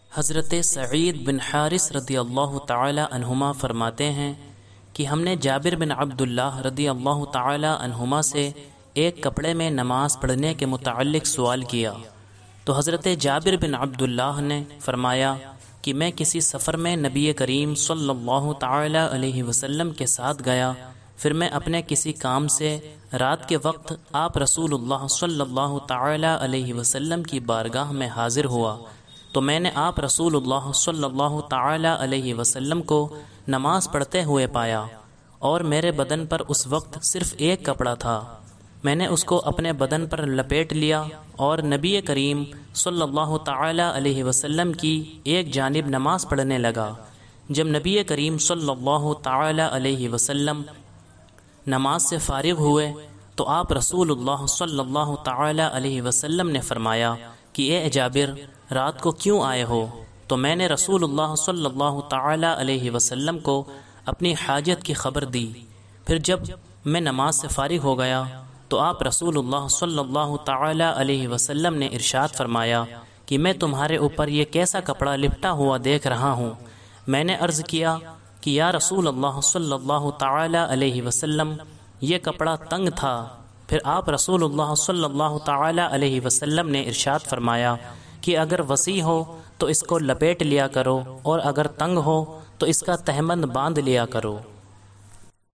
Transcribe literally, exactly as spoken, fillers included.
حضرت سعید بن حارث رضی اللہ تعالی عنہما فرماتے ہیں کہ ہم نے جابر بن عبداللہ رضی اللہ تعالی عنہما سے ایک کپڑے میں نماز پڑھنے کے متعلق سوال کیا تو حضرت جابر بن عبداللہ نے فرمایا کہ میں کسی سفر میں نبی کریم صلی اللہ تعالی علیہ وسلم کے ساتھ گیا، پھر میں اپنے کسی کام سے رات کے وقت آپ رسول اللہ صلی اللہ تعالی علیہ وسلم کی بارگاہ میں حاضر ہوا تو میں نے آپ رسول اللہ صلی اللہ تعالی علیہ وسلم کو نماز پڑھتے ہوئے پایا اور میرے بدن پر اس وقت صرف ایک کپڑا تھا۔ میں نے اس کو اپنے بدن پر لپیٹ لیا اور نبی کریم صلی اللہ تعالی علیہ وسلم کی ایک جانب نماز پڑھنے لگا۔ جب نبی کریم صلی اللہ تعالی علیہ وسلم نماز سے فارغ ہوئے تو آپ رسول اللہ صلی اللہ تعالی علیہ وسلم نے فرمایا کہ اے جابر، رات کو کیوں آئے ہو؟ تو میں نے رسول اللہ صلی اللہ تعالی علیہ وسلم کو اپنی حاجت کی خبر دی۔ پھر جب میں نماز سے فارغ ہو گیا تو آپ رسول اللہ صلی اللہ تعالی علیہ وسلم نے ارشاد فرمایا کہ میں تمہارے اوپر یہ کیسا کپڑا لپٹا ہوا دیکھ رہا ہوں۔ میں نے عرض کیا کہ یا رسول اللہ صلی اللہ تعالی علیہ وسلم، یہ کپڑا تنگ تھا۔ پھر آپ رسول اللہ صلی اللہ تعالی علیہ وسلم نے ارشاد فرمایا کہ اگر وسیع ہو تو اس کو لپیٹ لیا کرو اور اگر تنگ ہو تو اس کا تہبند باندھ لیا کرو۔